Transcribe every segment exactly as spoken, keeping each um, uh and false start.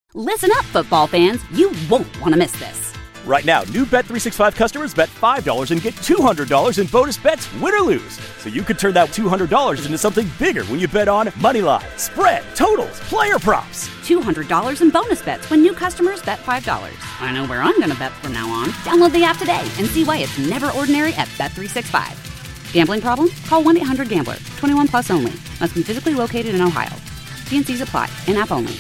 Listen up, football fans. You won't want to miss this. Right now, new Bet three sixty-five customers bet five dollars and get two hundred dollars in bonus bets, win or lose. So you could turn that two hundred dollars into something bigger when you bet on money line, spread, totals, player props. two hundred dollars in bonus bets when new customers bet five dollars. I know where I'm going to bet from now on. Download the app today and see why it's never ordinary at Bet three sixty-five. Gambling problem? Call one eight hundred gambler. twenty-one plus only. Must be physically located in Ohio. T and C's apply. In-app only.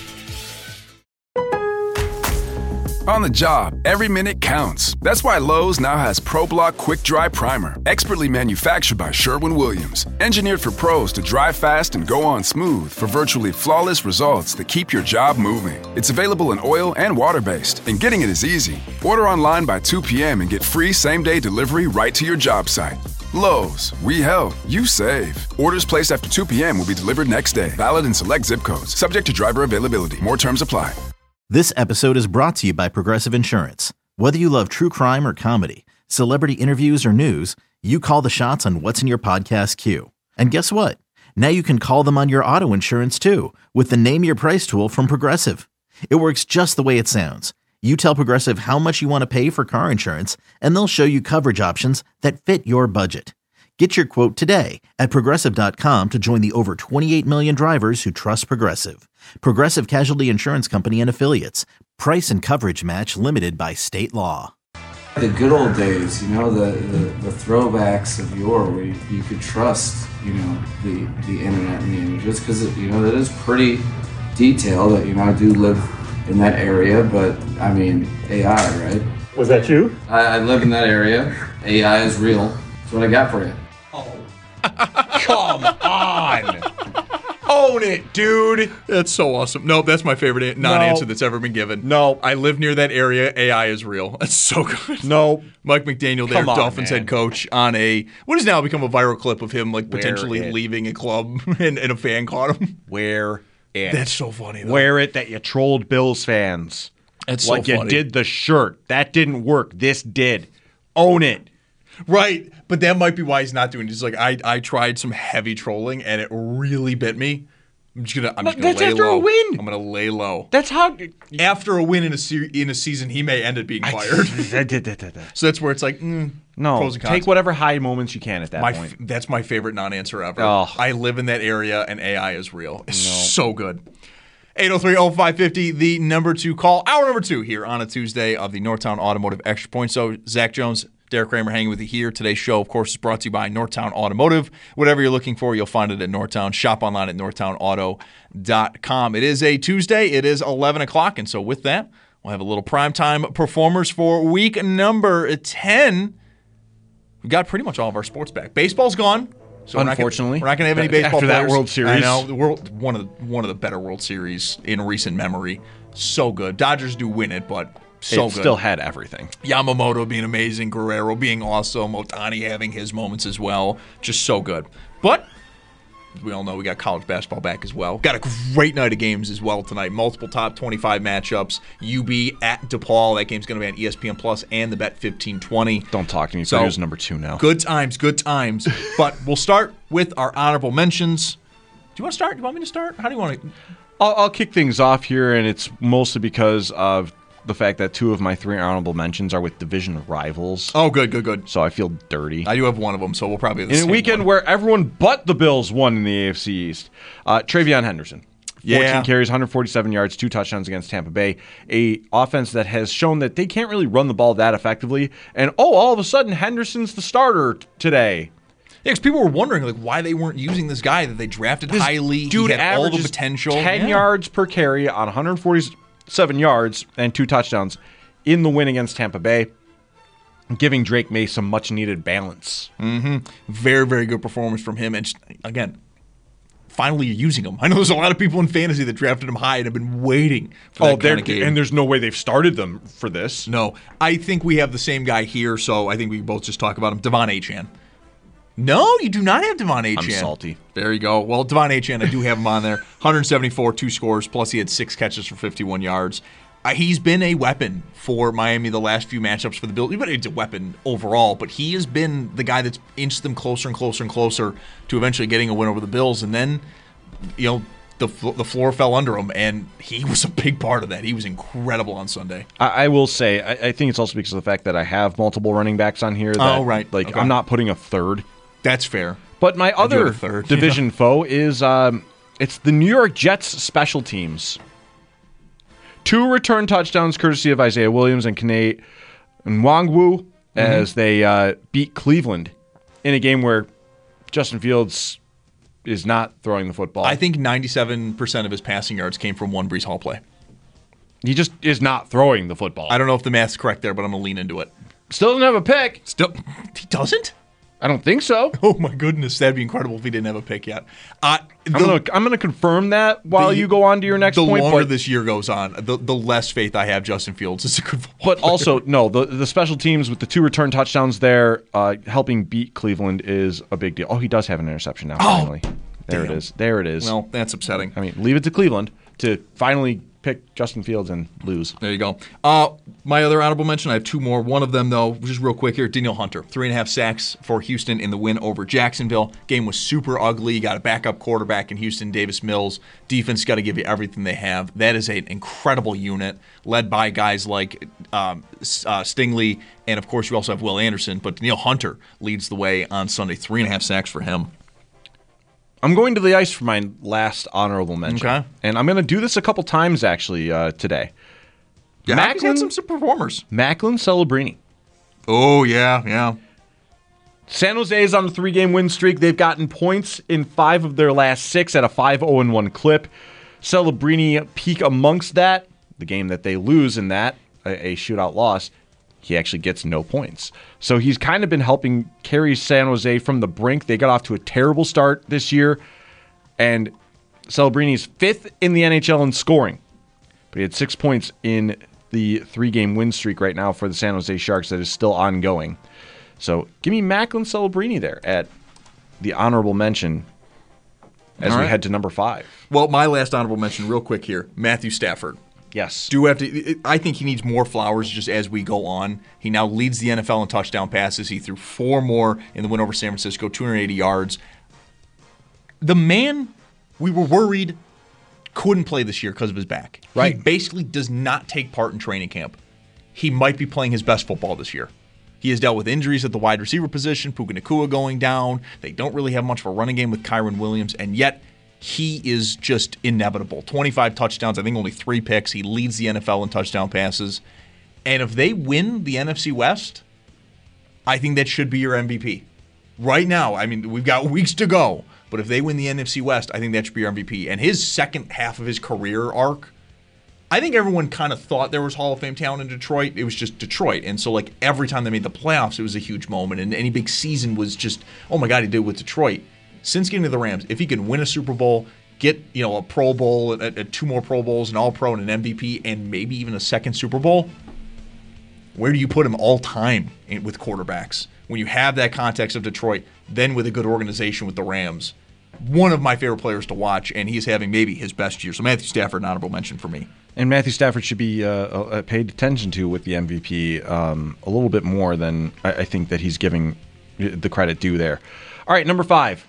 On the job, every minute counts. That's why Lowe's now has ProBlock Quick Dry Primer, expertly manufactured by Sherwin-Williams. Engineered for pros to dry fast and go on smooth for virtually flawless results that keep your job moving. It's available in oil and water-based, and getting it is easy. Order online by two p.m. and get free same-day delivery right to your job site. Lowe's, we help, you save. Orders placed after two p.m. will be delivered next day. Valid in select zip codes. Subject to driver availability. More terms apply. This episode is brought to you by Progressive Insurance. Whether you love true crime or comedy, celebrity interviews or news, you call the shots on what's in your podcast queue. And guess what? Now you can call them on your auto insurance too with the Name Your Price tool from Progressive. It works just the way it sounds. You tell Progressive how much you want to pay for car insurance, and they'll show you coverage options that fit your budget. Get your quote today at Progressive dot com to join the over twenty-eight million drivers who trust Progressive. Progressive Casualty Insurance Company and Affiliates. Price and coverage match limited by state law. The good old days, you know, the, the, the throwbacks of yore where you, you could trust, you know, the, the internet and the images because, you know, that is pretty detailed. That, you know, I do live in that area, but, I mean, A I, right? Was that you? I, I live in that area. A I is real. That's what I got for you. Come on. Own it, dude. That's so awesome. No, that's my favorite non-answer No. that's ever been given. No. I live near that area. A I is real. That's so good. No. Mike McDaniel there, Come on, Dolphins man. head coach, on a what has now become a viral clip of him like Wear potentially it. leaving a club and, and a fan caught him. Wear it. That's so funny, though. Wear it that you trolled Bills fans. That's so like you funny. did the shirt. That didn't work. This did. Own it. Right, but that might be why he's not doing it. He's like, I, I tried some heavy trolling, and it really bit me. I'm just gonna, I'm just gonna That's lay after low. a win. I'm gonna lay low. That's how. After a win in a se- in a season, he may end up being fired. So that's where it's like, mm, no, pros and cons. take whatever high moments you can at that My point. f- that's my favorite non-answer ever. Oh. I live in that area, and A I is real. It's so good. eight oh three oh five fifty, the number two call. Hour number two here on a Tuesday of the Northtown Automotive Extra Point. So, Zach Jones, Derek Kramer hanging with you here. Today's show, of course, is brought to you by Northtown Automotive. Whatever you're looking for, you'll find it at Northtown. Shop online at northtown auto dot com. It is a Tuesday. It is eleven o'clock. And so with that, we'll have a little primetime performers for week number ten. We've got pretty much all of our sports back. Baseball's gone. So Unfortunately. we're not going to have any baseball After that players. World Series. I know. The world, one of the, one of the better World Series in recent memory. So good. Dodgers do win it, but so it good. still had everything. Yamamoto being amazing, Guerrero being awesome, Ohtani having his moments as well. Just so good. But as we all know, we got college basketball back as well. Got a great night of games as well tonight. Multiple top twenty-five matchups. U B at DePaul. That game's going to be on E S P N Plus and the Bet fifteen twenty. Don't talk to me. So, Purdue's number two now. Good times, good times. But we'll start with our honorable mentions. Do you want to start? Do you want me to start? How do you want to? I'll, I'll kick things off here, and it's mostly because of the fact that two of my three honorable mentions are with division rivals. Oh, good, good, good. So I feel dirty. I do have one of them, so we'll probably have the In a same weekend one. where everyone but the Bills won in the A F C East, uh, Travion Henderson. fourteen Yeah. carries, one hundred forty-seven yards, two touchdowns against Tampa Bay. A offense that has shown that they can't really run the ball that effectively. And, oh, all of a sudden, Henderson's the starter t- today. Yeah, because people were wondering like why they weren't using this guy that they drafted This highly. Dude he had all the averages potential. ten Yeah. yards per carry on one hundred forty-seven yards and two touchdowns in the win against Tampa Bay, giving Drake May some much-needed balance. Mm-hmm. Very, very good performance from him. And just, again, finally you're using him. I know there's a lot of people in fantasy that drafted him high and have been waiting for that Oh, they're kind of game. and there's no way they've started them for this. No, I think we have the same guy here, so I think we can both just talk about him. Devon Achane. No, you do not have Devon Achane. I'm salty. There you go. Well, Devon Achane, I do have him on there. one hundred seventy-four, two scores, plus he had six catches for fifty-one yards. Uh, he's been a weapon for Miami the last few matchups for the Bills. But it's a weapon overall, but he has been the guy that's inched them closer and closer and closer to eventually getting a win over the Bills. And then, you know, the the floor fell under him, and he was a big part of that. He was incredible on Sunday. I, I will say, I, I think it's also because of the fact that I have multiple running backs on here. That, oh, right. Like, Okay. I'm not putting a third. That's fair. But my other a third, division yeah. foe is um, it's the New York Jets special teams. Two return touchdowns courtesy of Isaiah Williams and Kene Nwangwu mm-hmm. as they uh, beat Cleveland in a game where Justin Fields is not throwing the football. I think ninety-seven percent of his passing yards came from one Breece Hall play. He just is not throwing the football. I don't know if the math's correct there, but I'm going to lean into it. Still doesn't have a pick. Still, he doesn't? I don't think so. Oh, my goodness. That'd be incredible if he didn't have a pick yet. Uh, the, I'm going to I'm gonna confirm that while the, you go on to your next the point. The longer but, this year goes on, the, the less faith I have Justin Fields is a good football But player. also, no, the, the special teams with the two return touchdowns there, uh, helping beat Cleveland is a big deal. Oh, he does have an interception now, Oh, finally. There damn. it is. There it is. Well, that's upsetting. I mean, leave it to Cleveland to finally pick Justin Fields and lose. There you go. Uh, my other honorable mention, I have two more. One of them, though, just real quick here, Danielle Hunter. Three and a half sacks for Houston in the win over Jacksonville. Game was super ugly. You got a backup quarterback in Houston, Davis Mills. Defense got to give you everything they have. That is an incredible unit led by guys like um, uh, Stingley, and, of course, you also have Will Anderson. But Danielle Hunter leads the way on Sunday. Three and a half sacks for him. I'm going to the ice for my last honorable mention. Okay. And I'm going to do this a couple times, actually, uh, today. Yeah, Macklin had some, some performers. Macklin Celebrini. Oh, yeah, yeah. San Jose is on a three-game win streak. They've gotten points in five of their last six at a five oh one clip. Celebrini peak amongst that. The game that they lose in that, a, a shootout loss, he actually gets no points. So he's kind of been helping carry San Jose from the brink. They got off to a terrible start this year, and Celebrini's fifth in the N H L in scoring. But he had six points in the three-game win streak right now for the San Jose Sharks that is still ongoing. So give me Macklin Celebrini there at the honorable mention as All we right. head to number five. Well, my last honorable mention, real quick here, Matthew Stafford. Yes. Do have to. I think he needs more flowers just as we go on. He now leads the N F L in touchdown passes. He threw four more in the win over San Francisco, two hundred eighty yards. The man, we were worried, couldn't play this year because of his back. Right. He basically does not take part in training camp. He might be playing his best football this year. He has dealt with injuries at the wide receiver position, Puka Nacua going down. They don't really have much of a running game with Kyron Williams, and yet he is just inevitable. twenty-five touchdowns, I think only three picks. He leads the N F L in touchdown passes. And if they win the N F C West, I think that should be your M V P. Right now, I mean, we've got weeks to go, but if they win the N F C West, I think that should be your M V P. And his second half of his career arc, I think everyone kind of thought there was Hall of Fame talent in Detroit. It was just Detroit. And so, like, every time they made the playoffs, it was a huge moment. And any big season was just, oh, my God, he did it with Detroit. Since getting to the Rams, if he can win a Super Bowl, get you know a Pro Bowl, a, a two more Pro Bowls, an All-Pro, and an M V P, and maybe even a second Super Bowl, where do you put him all time in, with quarterbacks? When you have that context of Detroit, then with a good organization with the Rams, one of my favorite players to watch, and he's having maybe his best year. So Matthew Stafford, an honorable mention for me. And Matthew Stafford should be uh, uh, paid attention to with the M V P um, a little bit more than I, I think that he's giving the credit due there. All right, number five.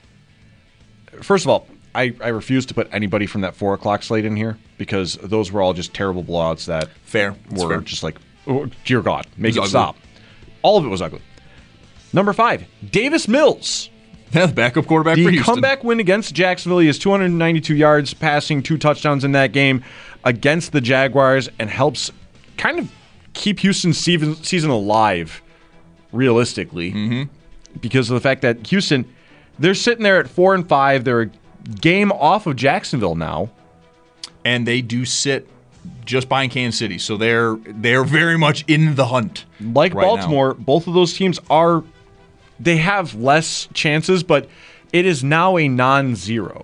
First of all, I, I refuse to put anybody from that four o'clock slate in here because those were all just terrible blowouts that Fair. That's were fair. just like, oh, dear God, make It it was stop. All of it was ugly. Number five, Davis Mills. Yeah, the backup quarterback for The Houston. comeback win against Jacksonville, he has two hundred ninety-two yards, passing two touchdowns in that game against the Jaguars, and helps kind of keep Houston's season, season alive, realistically, mm-hmm. because of the fact that Houston, they're sitting there at four and five. They're a game off of Jacksonville now, and they do sit just behind Kansas City, so they're they're very much in the hunt. Like right Baltimore, now. both of those teams are. They have less chances, but it is now a non-zero.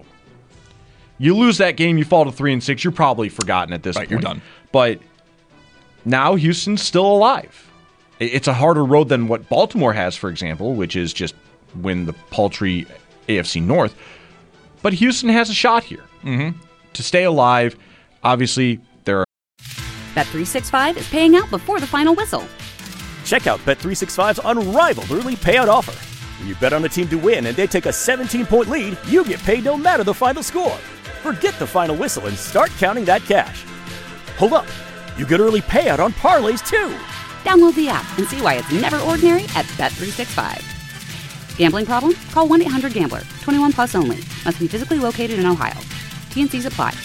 You lose that game, you fall to three and six. You're probably forgotten at this Right, point. you're done. But now Houston's still alive. It's a harder road than what Baltimore has, for example, which is just win the paltry A F C North. But Houston has a shot here Mm-hmm. to stay alive. Obviously, there are. Bet three sixty-five is paying out before the final whistle. Check out Bet three sixty-five's unrivaled early payout offer. When you bet on a team to win and they take a seventeen-point lead, you get paid no matter the final score. forget the final whistle and start counting that cash. Hold up, you get early payout on parlays too. Download the app and see why it's never ordinary at Bet three sixty-five. Gambling problem? Call one eight hundred gambler. twenty-one plus only. Must be physically located in Ohio. T N Cs apply.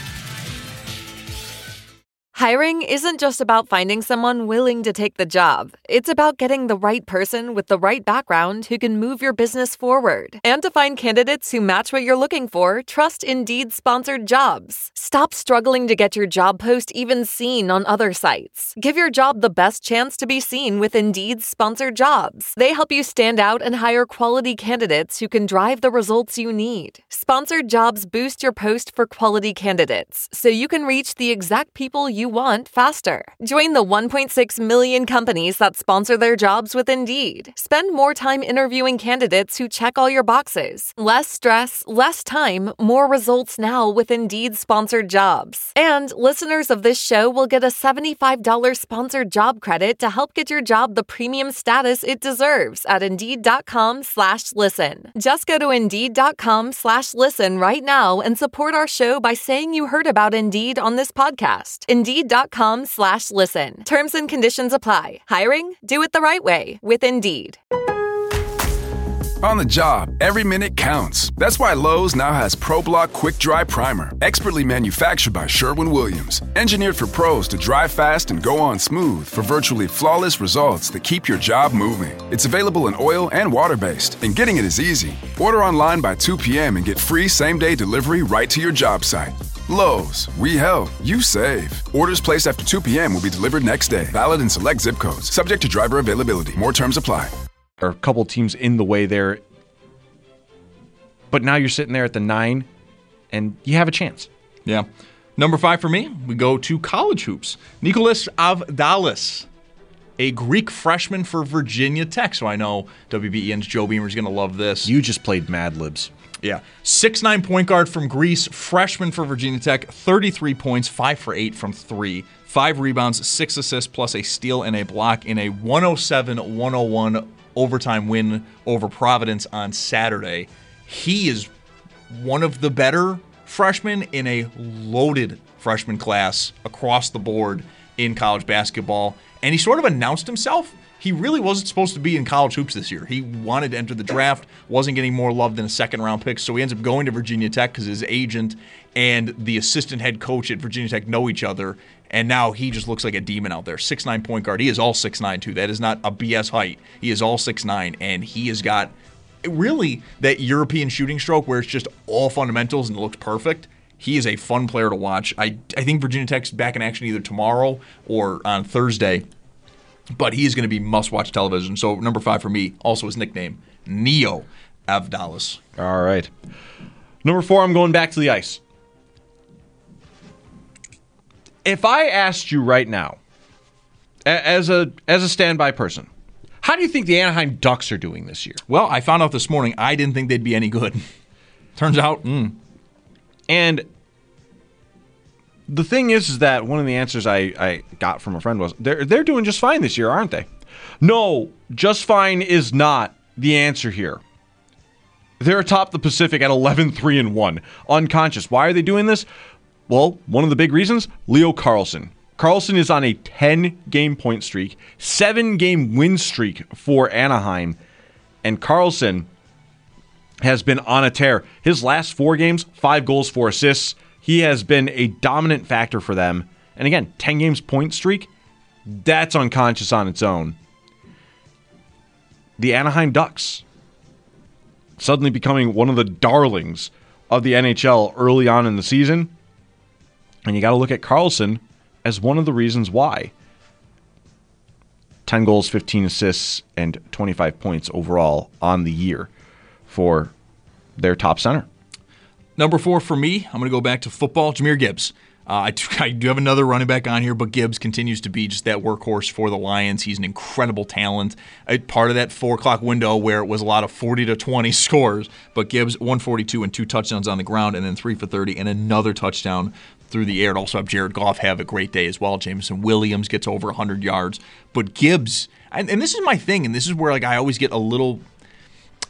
Hiring isn't just about finding someone willing to take the job. It's about getting the right person with the right background who can move your business forward. And to find candidates who match what you're looking for, trust Indeed-sponsored jobs. Stop struggling to get your job post even seen on other sites. Give your job the best chance to be seen with Indeed-sponsored jobs. They help you stand out and hire quality candidates who can drive the results you need. Sponsored jobs boost your post for quality candidates, so you can reach the exact people you want faster. Join the one point six million companies that sponsor their jobs with Indeed. Spend more time interviewing candidates who check all your boxes. Less stress, less time, more results now with Indeed-sponsored jobs. And listeners of this show will get a seventy-five dollars sponsored job credit to help get your job the premium status it deserves at Indeed.com slash listen. Just go to Indeed.com slash listen right now and support our show by saying you heard about Indeed on this podcast. Indeed.com slash listen. Terms and conditions apply. Hiring? Do it the right way with Indeed. On the job, every minute counts. That's why Lowe's now has ProBlock Quick Dry Primer, expertly manufactured by Sherwin-Williams. Engineered for pros to dry fast and go on smooth for virtually flawless results that keep your job moving. It's available in oil and water-based, and getting it is easy. Order online by two p.m. and get free same-day delivery right to your job site. Lowe's, we help, you save. Orders placed after two p.m. will be delivered next day. Valid in select zip codes. Subject to driver availability. More terms apply. Or a couple teams in the way there. But now you're sitting there at the nine, and you have a chance. Yeah. Number five for me, we go to college hoops. Nicholas Avdalis, a Greek freshman for Virginia Tech. So I know W B E N's Joe Beamer is going to love this. You just played Mad Libs. Yeah. six nine point guard from Greece, freshman for Virginia Tech, thirty-three points, five for eight from three, five rebounds, six assists, plus a steal and a block in a one oh seven one oh one overtime win over Providence on Saturday. He is one of the better freshmen in a loaded freshman class across the board in college basketball. And he sort of announced himself. He really wasn't supposed to be in college hoops this year. He wanted to enter the draft, wasn't getting more love than a second-round pick, so he ends up going to Virginia Tech because his agent and the assistant head coach at Virginia Tech know each other, and now he just looks like a demon out there. six nine point guard. He is all six nine, too. That is not a B S height. He is all six nine, and he has got really that European shooting stroke where it's just all fundamentals and it looks perfect. He is a fun player to watch. I, I think Virginia Tech's back in action either tomorrow or on Thursday. But he is going to be must-watch television. So number five for me, also his nickname, Neo Avdalis. All right. Number four, I'm going back to the ice. If I asked you right now, as a as a standby person, how do you think the Anaheim Ducks are doing this year? Well, I found out this morning I didn't think they'd be any good. Turns out, mm. And the thing is, is that one of the answers I, I got from a friend was, they're, they're doing just fine this year, aren't they? No, just fine is not the answer here. They're atop the Pacific at eleven three and one, unconscious. Why are they doing this? Well, one of the big reasons, Leo Carlsson. Carlsson is on a ten-game point streak, seven-game win streak for Anaheim, and Carlsson has been on a tear. His last four games, five goals, four assists. He has been a dominant factor for them. And again, ten games point streak, that's unconscious on its own. The Anaheim Ducks suddenly becoming one of the darlings of the N H L early on in the season. And you got to look at Carlsson as one of the reasons why. ten goals, fifteen assists, and twenty-five points overall on the year for their top center. Number four for me, I'm going to go back to football, Jahmyr Gibbs. Uh, I, I do have another running back on here, but Gibbs continues to be just that workhorse for the Lions. He's an incredible talent. A part of that four o'clock window where it was a lot of forty to twenty scores, but Gibbs, one forty-two and two touchdowns on the ground, and then three for thirty and another touchdown through the air. To also have Jared Goff have a great day as well. Jameson Williams gets over one hundred yards. But Gibbs, and, and this is my thing, and this is where like I always get a little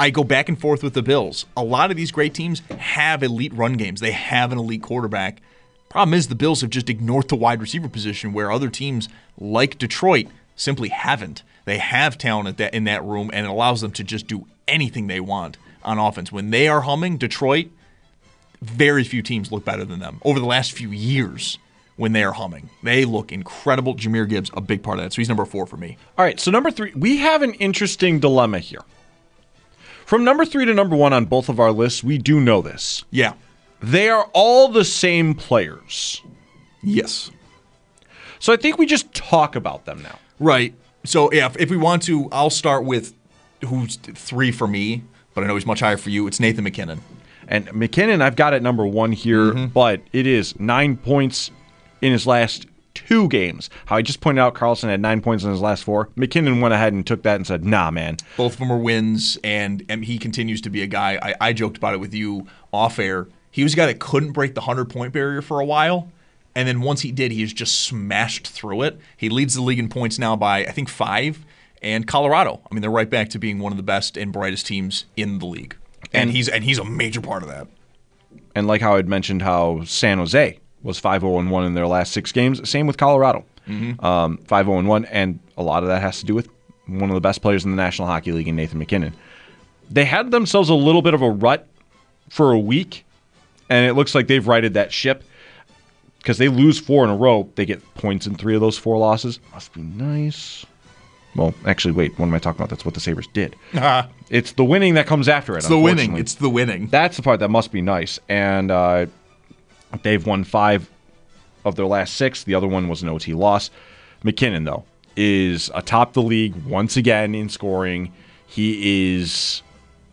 I go back and forth with the Bills. A lot of these great teams have elite run games. They have an elite quarterback. Problem is the Bills have just ignored the wide receiver position where other teams like Detroit simply haven't. They have talent at that, in that room, and it allows them to just do anything they want on offense. When they are humming, Detroit, very few teams look better than them. Over the last few years, when they are humming, they look incredible. Jahmyr Gibbs, a big part of that. So he's number four for me. All right, so number three, we have an interesting dilemma here. From number three to number one on both of our lists, we do know this. Yeah. They are all the same players. Yes. So I think we just talk about them now. Right. So, yeah, if, if we want to, I'll start with who's three for me, but I know he's much higher for you. It's Nathan McKinnon. And McKinnon, I've got at number one here, mm-hmm. but it is nine points in his last two games. How I just pointed out Carlson had nine points in his last four. McKinnon went ahead and took that and said, nah, man. Both of them are wins, and, and he continues to be a guy. I, I joked about it with you off air. He was a guy that couldn't break the hundred-point barrier for a while. And then once he did, he has just smashed through it. He leads the league in points now by, I think, five. And Colorado, I mean, they're right back to being one of the best and brightest teams in the league. And, and he's and he's a major part of that. And like how I'd mentioned how San Jose was five oh one in their last six games, same with Colorado. Mm-hmm. Um, five oh one, and a lot of that has to do with one of the best players in the National Hockey League in Nathan McKinnon. They had themselves a little bit of a rut for a week, and it looks like they've righted that ship. Because they lose four in a row, they get points in three of those four losses. Must be nice. Well, actually, wait. What am I talking about? That's what the Sabres did. Uh-huh. It's the winning that comes after it. It's the winning. It's the winning. That's the part that must be nice. And uh, they've won five of their last six. The other one was an O T loss. McKinnon, though, is atop the league once again in scoring. He is...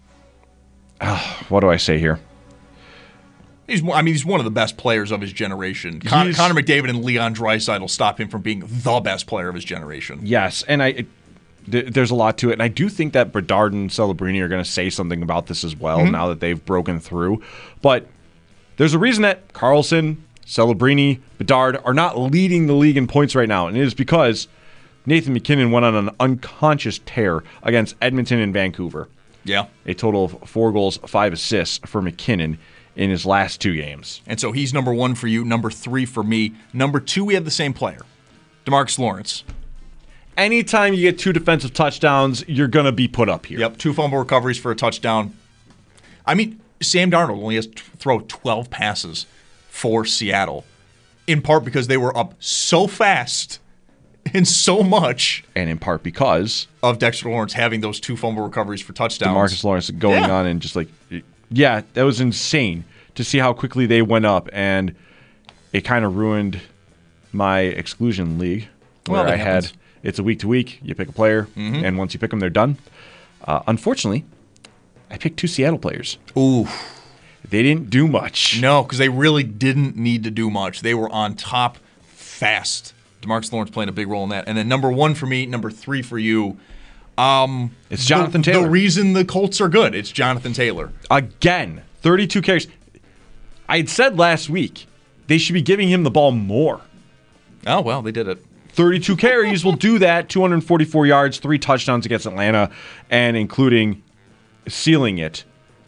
Uh, what do I say here? He's, I mean, he's one of the best players of his generation. Con- Connor McDavid and Leon Draisaitl will stop him from being the best player of his generation. Yes, and I, it, th- there's a lot to it. And I do think that Bedard and Celebrini are going to say something about this as well mm-hmm. now that they've broken through. But there's a reason that Carlson, Celebrini, Bedard are not leading the league in points right now. And it is because Nathan McKinnon went on an unconscious tear against Edmonton and Vancouver. Yeah. A total of four goals, five assists for McKinnon in his last two games. And so he's number one for you, number three for me. Number two, we have the same player, DeMarcus Lawrence. Anytime you get two defensive touchdowns, you're going to be put up here. Yep, two fumble recoveries for a touchdown. I mean, Sam Darnold only has to throw twelve passes for Seattle, in part because they were up so fast and so much. And in part because of Dexter Lawrence having those two fumble recoveries for touchdowns. DeMarcus Lawrence going yeah. on and just like... Yeah, that was insane to see how quickly they went up, and it kind of ruined my exclusion league where well, I happens. had it's a week to week. You pick a player, mm-hmm. and once you pick them, they're done. Uh, unfortunately, I picked two Seattle players. Ooh, they didn't do much. No, because they really didn't need to do much. They were on top fast. DeMarcus Lawrence playing a big role in that, and then number one for me, number three for you. Um, it's Jonathan the, Taylor. The reason the Colts are good, it's Jonathan Taylor. Again, thirty-two carries. I had said last week they should be giving him the ball more. Oh, well, they did it. thirty-two carries will do that. two hundred forty-four yards, three touchdowns against Atlanta, and including sealing it.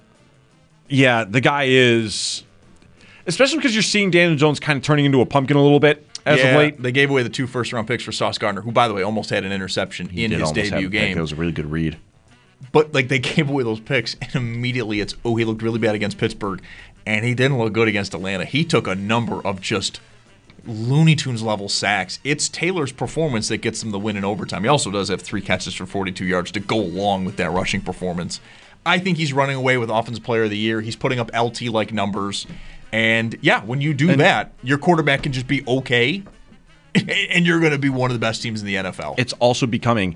Yeah, the guy is... Especially because you're seeing Daniel Jones kind of turning into a pumpkin a little bit. As yeah, of late. They gave away the two first-round picks for Sauce Gardner, who, by the way, almost had an interception he in his debut game. It was a really good read. But like they gave away those picks, and immediately it's, oh, he looked really bad against Pittsburgh, and he didn't look good against Atlanta. He took a number of just Looney Tunes-level sacks. It's Taylor's performance that gets him the win in overtime. He also does have three catches for forty-two yards to go along with that rushing performance. I think he's running away with Offensive Player of the Year. He's putting up L T-like numbers. And, yeah, when you do and, that, your quarterback can just be okay, and you're going to be one of the best teams in the N F L. It's also becoming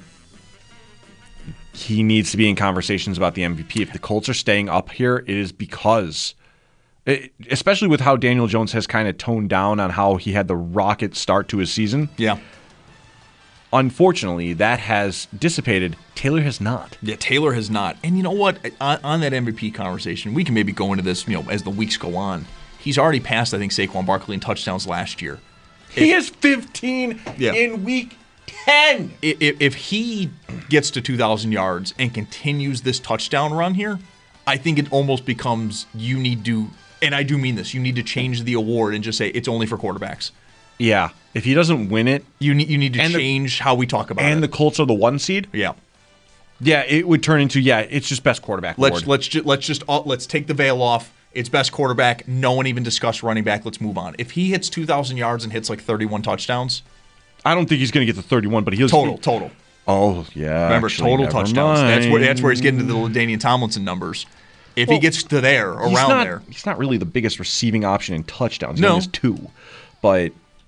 he needs to be in conversations about the M V P. If the Colts are staying up here, it is because, it, especially with how Daniel Jones has kind of toned down on how he had the rocket start to his season. Yeah. Unfortunately, that has dissipated. Taylor has not. Yeah, Taylor has not. And you know what? On, on that M V P conversation, we can maybe go into this, you know, as the weeks go on. He's already passed, I think, Saquon Barkley in touchdowns last year. He has fifteen yeah. in week ten. If, if he gets to two thousand yards and continues this touchdown run here, I think it almost becomes you need to, and I do mean this, you need to change the award and just say it's only for quarterbacks. Yeah. If he doesn't win it, you need you need to and change the, how we talk about and it. And the Colts are the one seed? Yeah. Yeah, it would turn into, yeah, it's just best quarterback let's, award. Let's, ju- let's just uh, let's take the veil off. It's best quarterback. No one even discussed running back. Let's move on. If he hits two thousand yards and hits like thirty-one touchdowns. I don't think he's going to get to thirty-one, but he'll Total, total. Oh, yeah. Remember, actually, total touchdowns. Mind. That's where that's where he's getting to the LaDainian Tomlinson numbers. If well, he gets to there, around he's not, there. He's not really the biggest receiving option in touchdowns. He no. only has two. But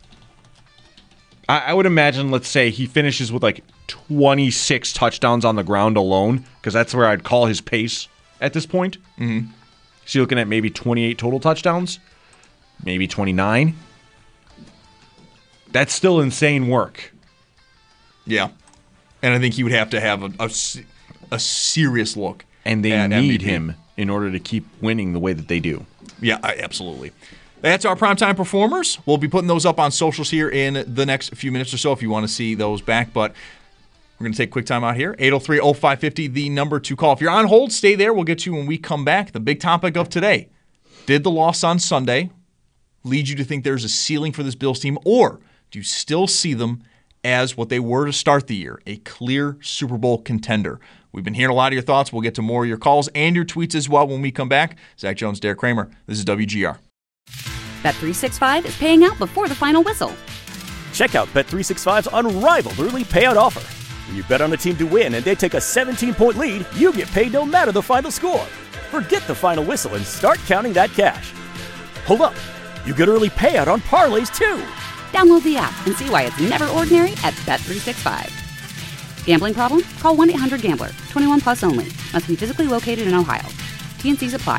I, I would imagine, let's say, he finishes with like twenty-six touchdowns on the ground alone, because that's where I'd call his pace at this point. Mm-hmm. So you're looking at maybe twenty-eight total touchdowns, maybe twenty-nine. That's still insane work. Yeah. And I think he would have to have a, a, a serious look. And they at need M V P. him in order to keep winning the way that they do. Yeah, absolutely. That's our primetime performers. We'll be putting those up on socials here in the next few minutes or so if you want to see those back. But we're going to take a quick time out here. eight oh three oh five five oh, the number to call. If you're on hold, stay there. We'll get to you when we come back. The big topic of today. Did the loss on Sunday lead you to think there's a ceiling for this Bills team, or do you still see them as what they were to start the year, a clear Super Bowl contender? We've been hearing a lot of your thoughts. We'll get to more of your calls and your tweets as well when we come back. Zach Jones, Derek Kramer. This is W G R. Bet three sixty-five is paying out before the final whistle. Check out Bet three sixty-five's unrivaled early payout offer. When you bet on a team to win and they take a seventeen-point lead, you get paid no matter the final score. Forget the final whistle and start counting that cash. Hold up. You get early payout on parlays, too. Download the app and see why it's never ordinary at Bet three sixty-five. Gambling problem? Call one eight hundred gambler. twenty-one plus only. Must be physically located in Ohio. T and C's apply.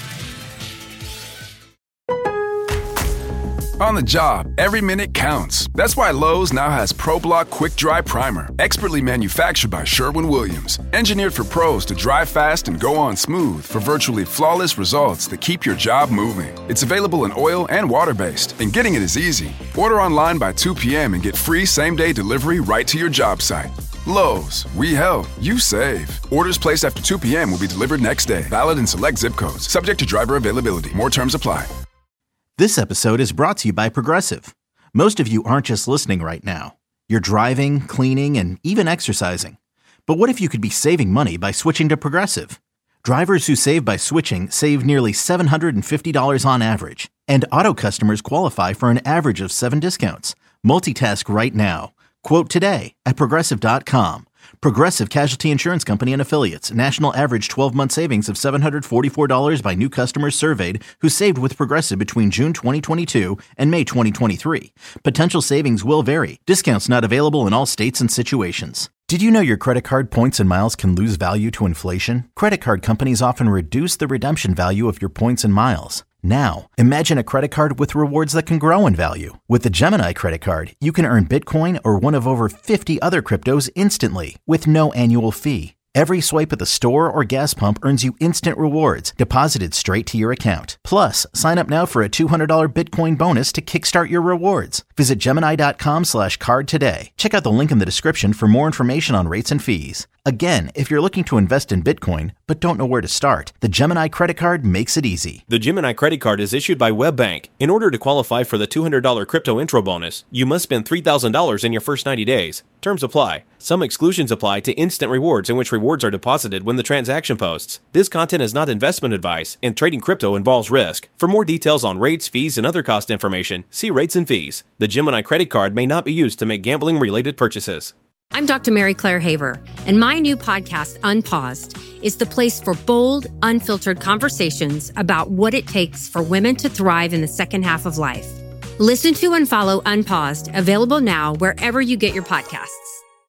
On the job, every minute counts. That's why Lowe's now has ProBlock Quick Dry Primer, expertly manufactured by Sherwin-Williams. Engineered for pros to dry fast and go on smooth for virtually flawless results that keep your job moving. It's available in oil and water-based, and getting it is easy. Order online by two p.m. and get free same-day delivery right to your job site. Lowe's, we help, you save. Orders placed after two p.m. will be delivered next day. Valid in select zip codes. Subject to driver availability. More terms apply. This episode is brought to you by Progressive. Most of you aren't just listening right now. You're driving, cleaning, and even exercising. But what if you could be saving money by switching to Progressive? Drivers who save by switching save nearly seven hundred fifty dollars on average. And auto customers qualify for an average of seven discounts. Multitask right now. Quote today at Progressive dot com. Progressive Casualty Insurance Company and Affiliates. National average twelve-month savings of seven hundred forty-four dollars by new customers surveyed who saved with Progressive between June twenty twenty-two and May twenty twenty-three. Potential savings will vary. Discounts not available in all states and situations. Did you know your credit card points and miles can lose value to inflation? Credit card companies often reduce the redemption value of your points and miles. Now, imagine a credit card with rewards that can grow in value. With the Gemini credit card, you can earn Bitcoin or one of over fifty other cryptos instantly with no annual fee. Every swipe at the store or gas pump earns you instant rewards deposited straight to your account. Plus, sign up now for a two hundred dollars Bitcoin bonus to kickstart your rewards. Visit Gemini.com slash card today. Check out the link in the description for more information on rates and fees. Again, if you're looking to invest in Bitcoin but don't know where to start, the Gemini credit card makes it easy. The Gemini credit card is issued by WebBank. In order to qualify for the two hundred dollars crypto intro bonus, you must spend three thousand dollars in your first ninety days. Terms apply. Some exclusions apply to instant rewards, in which rewards are deposited when the transaction posts. This content is not investment advice, and trading crypto involves risk. For more details on rates, fees, and other cost information, see rates and fees. The Gemini credit card may not be used to make gambling-related purchases. I'm Doctor Mary Claire Haver, and my new podcast, Unpaused, is the place for bold, unfiltered conversations about what it takes for women to thrive in the second half of life. Listen to and follow Unpaused, available now wherever you get your podcasts.